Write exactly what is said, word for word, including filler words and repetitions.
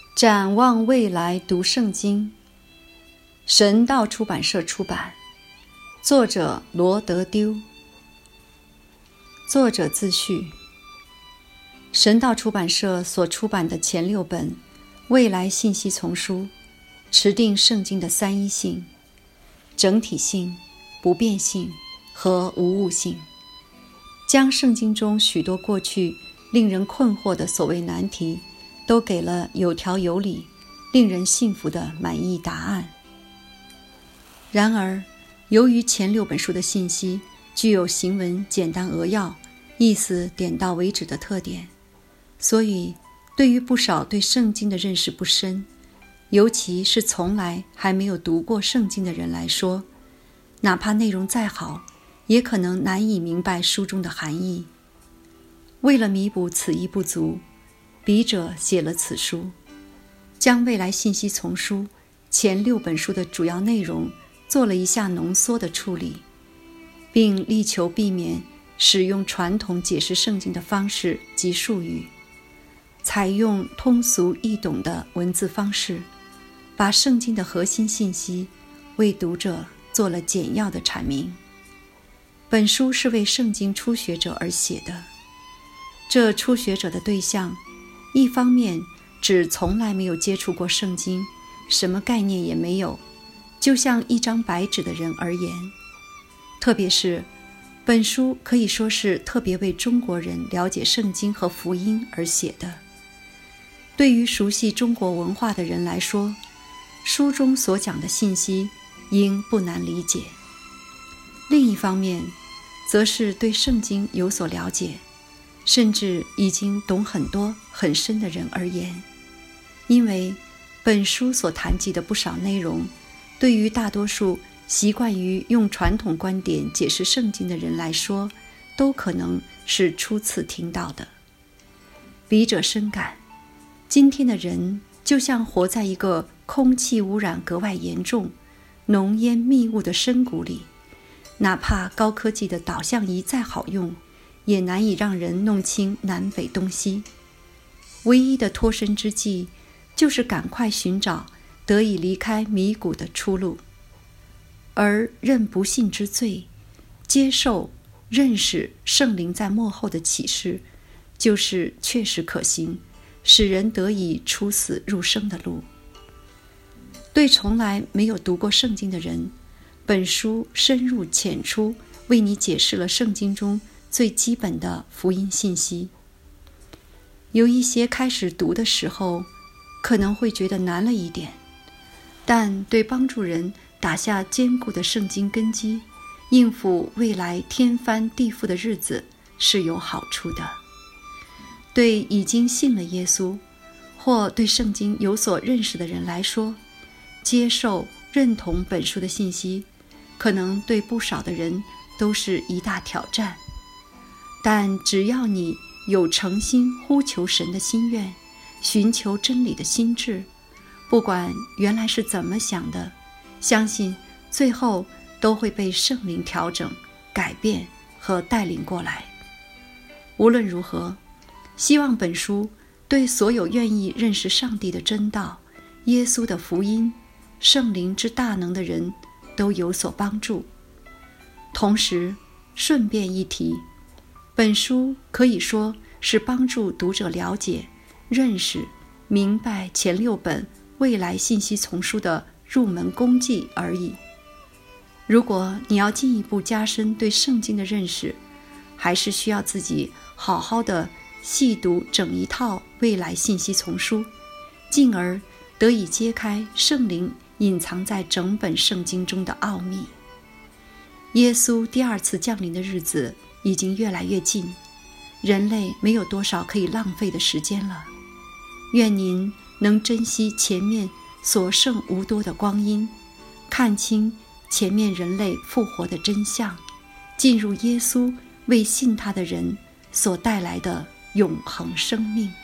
展望未来读圣经，神道出版社出版，作者罗德丢。作者自序：神道出版社所出版的前六本未来信息丛书，持定圣经的三一性、整体性、不变性和无误性，将圣经中许多过去令人困惑的所谓难题都给了有条有理、令人信服的满意答案。然而，由于前六本书的信息具有行文简单扼要、意思点到为止的特点，所以对于不少对圣经的认识不深，尤其是从来还没有读过圣经的人来说，哪怕内容再好，也可能难以明白书中的含义。为了弥补此一不足，笔者写了此书，将未来信息丛书前六本书的主要内容做了一下浓缩的处理，并力求避免使用传统解释圣经的方式及术语，采用通俗易懂的文字方式，把圣经的核心信息为读者做了简要的阐明。本书是为圣经初学者而写的，这初学者的对象一方面指从来没有接触过圣经，什么概念也没有，就像一张白纸的人而言。特别是本书可以说是特别为中国人了解圣经和福音而写的。对于熟悉中国文化的人来说，书中所讲的信息应不难理解。另一方面，则是对圣经有所了解，甚至已经懂很多很深的人而言，因为本书所谈及的不少内容，对于大多数习惯于用传统观点解释圣经的人来说，都可能是初次听到的。笔者深感，今天的人就像活在一个空气污染格外严重、浓烟密雾的深谷里，哪怕高科技的导向仪再好用，也难以让人弄清南北东西。唯一的脱身之计，就是赶快寻找得以离开迷谷的出路，而认不幸之罪，接受认识圣灵在幕后的启示，就是确实可行，使人得以出死入生的路。对从来没有读过圣经的人，本书深入浅出为你解释了圣经中最基本的福音信息。有一些开始读的时候可能会觉得难了一点，但对帮助人打下坚固的圣经根基，应付未来天翻地覆的日子是有好处的。对已经信了耶稣或对圣经有所认识的人来说，接受认同本书的信息，可能对不少的人都是一大挑战。但只要你有诚心呼求神的心愿，寻求真理的心志，不管原来是怎么想的，相信最后都会被圣灵调整、改变和带领过来。无论如何，希望本书对所有愿意认识上帝的真道、耶稣的福音、圣灵之大能的人都有所帮助。同时顺便一提，本书可以说是帮助读者了解、认识、明白前六本未来信息丛书的入门功技而已。如果你要进一步加深对圣经的认识，还是需要自己好好的细读整一套未来信息丛书，进而得以揭开圣灵隐藏在整本圣经中的奥秘。耶稣第二次降临的日子已经越来越近，人类没有多少可以浪费的时间了。愿您能珍惜前面所剩无多的光阴，看清前面人类复活的真相，进入耶稣为信他的人所带来的永恒生命。